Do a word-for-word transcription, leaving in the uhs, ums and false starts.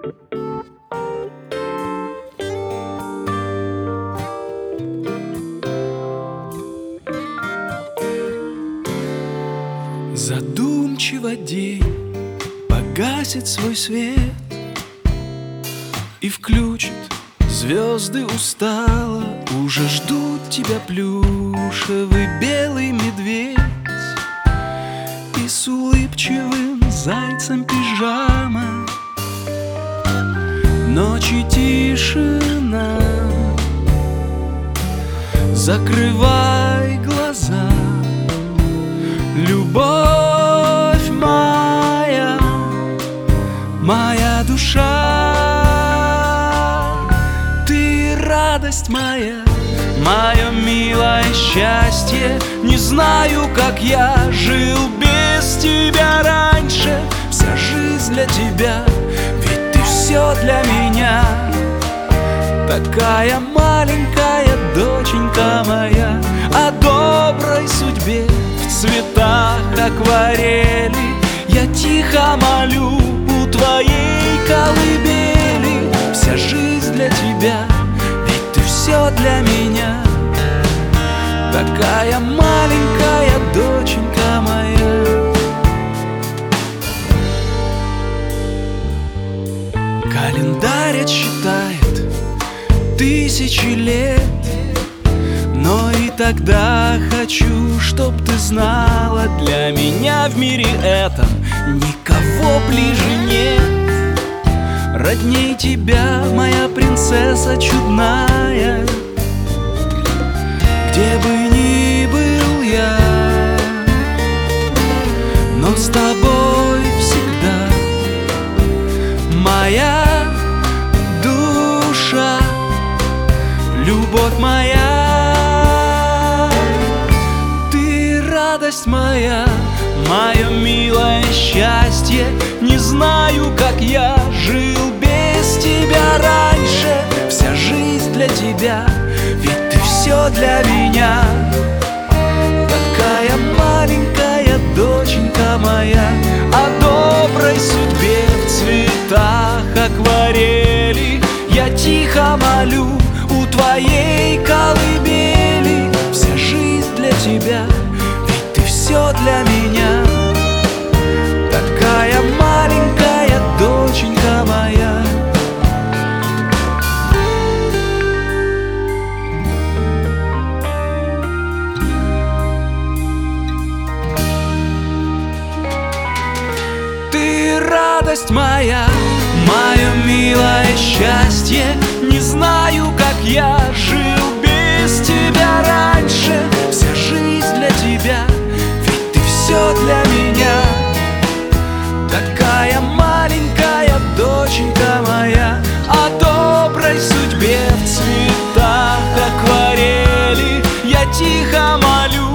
Задумчиво день погасит свой свет и включит звезды устало. Уже ждут тебя плюшевый белый медведь и с улыбчивым зайцем пижама. Ночи тишина, закрывай глаза. Любовь моя, моя душа, ты радость моя, мое милое счастье. Не знаю, как я жил без тебя раньше. Вся жизнь для тебя, ведь ты все для меня. Такая маленькая доченька моя, о доброй судьбе в цветах акварели. Я тихо молю у твоей колыбели. Вся жизнь для тебя, ведь ты все для меня. Такая маленькая доченька моя. Календарь отсчитает тысячи лет, но и тогда хочу, чтоб ты знала, для меня в мире этом никого ближе нет. Родней тебя, моя принцесса чудная. Где бы ни был я, но с тобой всегда. Моя душа, любовь моя, ты радость моя, мое милое счастье. Не знаю, как я жил без тебя раньше. Вся жизнь для тебя, ведь ты все для меня. Такая маленькая доченька моя, о доброй судьбе в цветах акварели. Я тихо молю у твоей колыбели. Вся жизнь для тебя, ведь ты все для меня. Такая маленькая доченька моя. Ты радость моя, мое милое счастье. Не знаю, как я жил без тебя раньше. Вся жизнь для тебя, ведь ты все для меня. Такая маленькая доченька моя, о доброй судьбе в цветах акварели. Я тихо молю